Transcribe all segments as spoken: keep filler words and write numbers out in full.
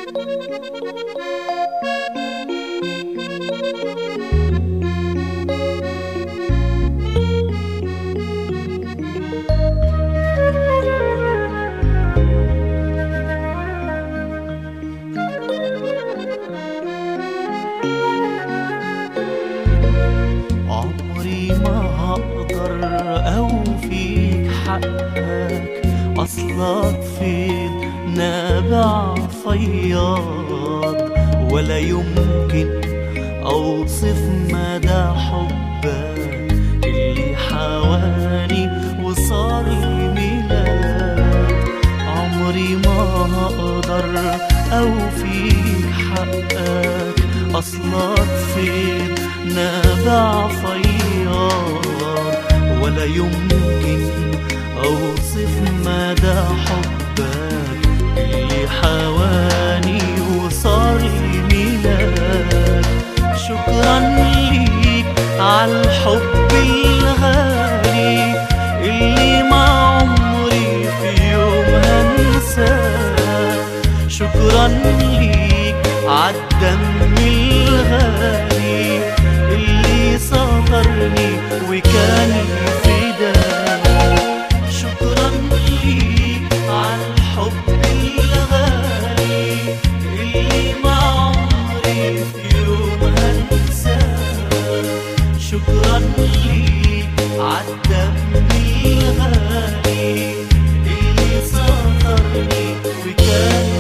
عمري ما هقدر أوفيك حقك، أصلك فيض نابع فياض، ولا يمكن أوصف مدى حبك اللي حواني وصار الميلاد. عمري ما هقدر أوفيك حقك، أصلك فيض نابع فياض، ولا يمكن أوصف مدى حبك اللي حواني وصار الميلاد. شكرا ليك عالحب الغالي اللي ما عمري في يوم هنساه. شكرا ليك عالدم الغالي اللي سطرني وكان فداك. شكرا ليك عالحب الغالي اللي ما عمري في يوم هنساه. شكرا ليك عالدم الغالي اللي سطرني وكان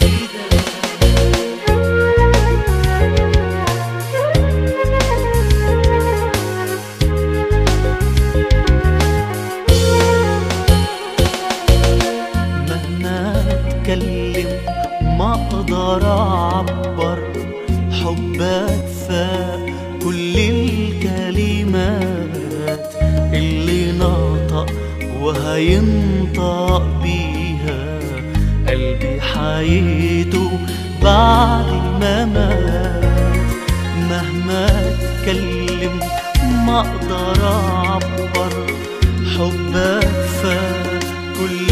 أتكلم ما أقدر أعبر. حبك فاق كل الكلمات اللي نطق وهينطق بيها قلبي حياته بعد ما مات. مهما أتكلم ما أقدر أعبر. حبك فاق كل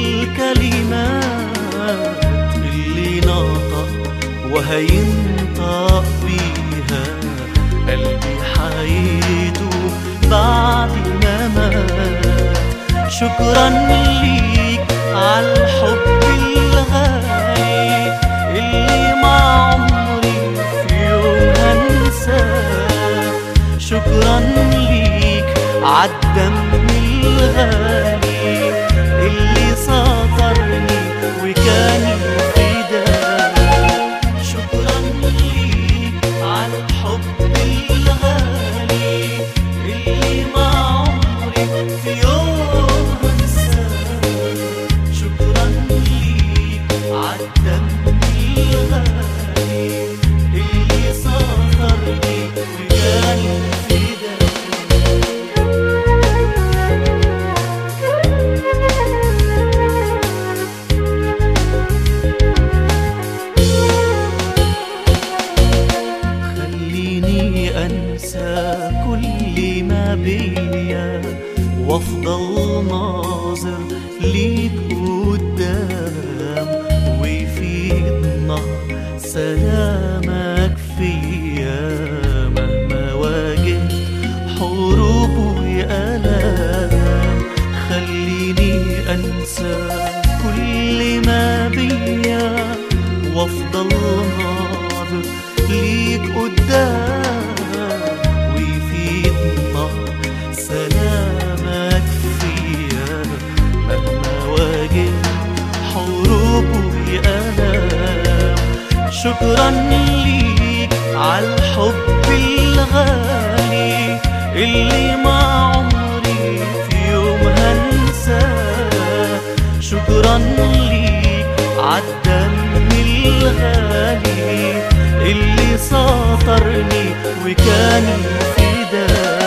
الكلمات اللي نطق وهينطق بيها قلبي حياته بعد ما مات. شكرا ليك عالحب الغالي اللي ما عمري في يوم هنساه. شكرا ليك عالدم الغالي اللي سطرني وكان فداك. شكرا ليك عالحب الغالي اللي ما عمري في يوم هنساه. شكرا ليك عالدم الغالي اللي سطرني وكان فداك. أنسى كل ما بيا وافضل ناظر ليك قدام، ويفيضنا سلامك فيا مهما واجهت حروب وآلام. خليني أنسى كل ما بيا وافضل ناظر ليك قدام، سلامك فيا مهما واجهت حروب وآلام. شكرا ليك عالحب الغالي اللي ما عمري في يوم هنساه. شكرا ليك عالدم الغالي اللي سطرني وكان فداك.